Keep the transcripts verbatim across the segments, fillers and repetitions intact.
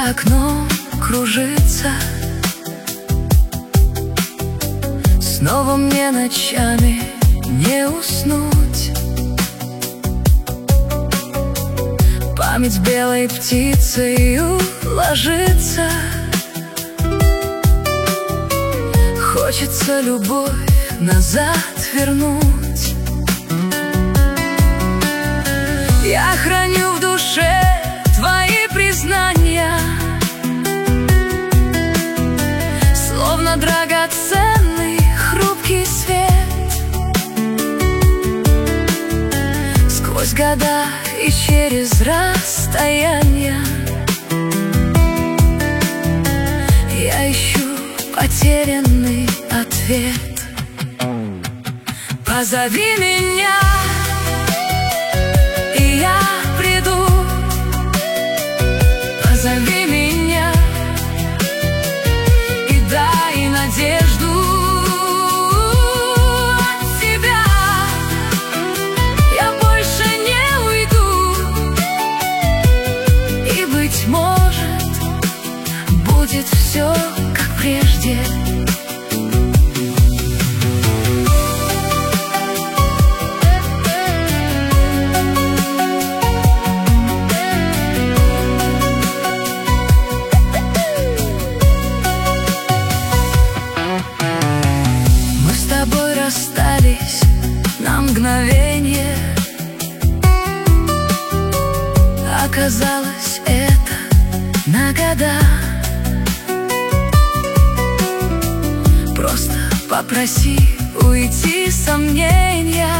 за окном кружится. Снова мне ночами не уснуть. Память белой птицей ложится. Хочется любовь назад вернуть. Я храню в душе твои признания, словно драгоценный хрупкий свет. Сквозь года и через расстояния я ищу потерянный ответ. Позови меня, и я приду. Позови меня и дай надежду от тебя. Я больше не уйду, и, быть может, будет все как прежде. Расстались на мгновение. Оказалось, это на года. Просто попроси уйти сомнения,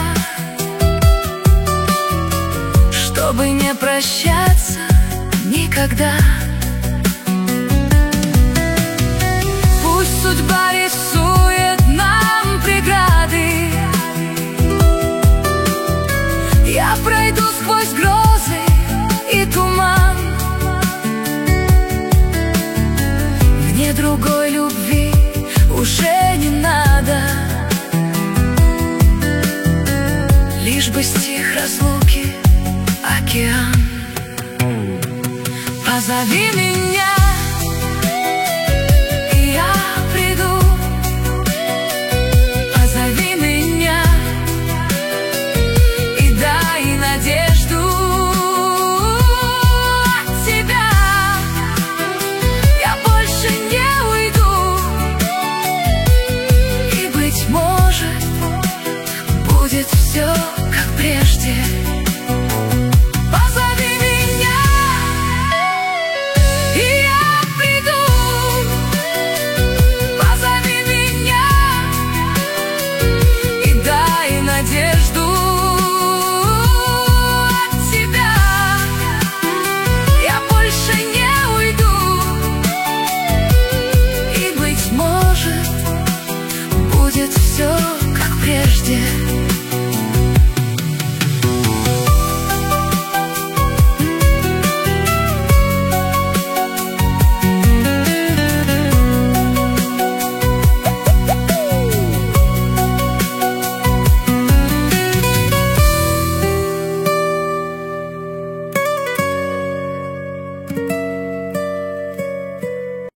чтобы не прощаться никогда. Пусть судьба рисует нам преграды, я пройду сквозь грозы и туман. Мне другой любви уже не надо, лишь бы стих разлуки океан. Позови меня, и я приду. Позови меня и дай надежду от тебя. Я больше не уйду, и, быть может, будет все как прежде. Надежду от тебя. Я больше не уйду, и, быть может, будет все как прежде.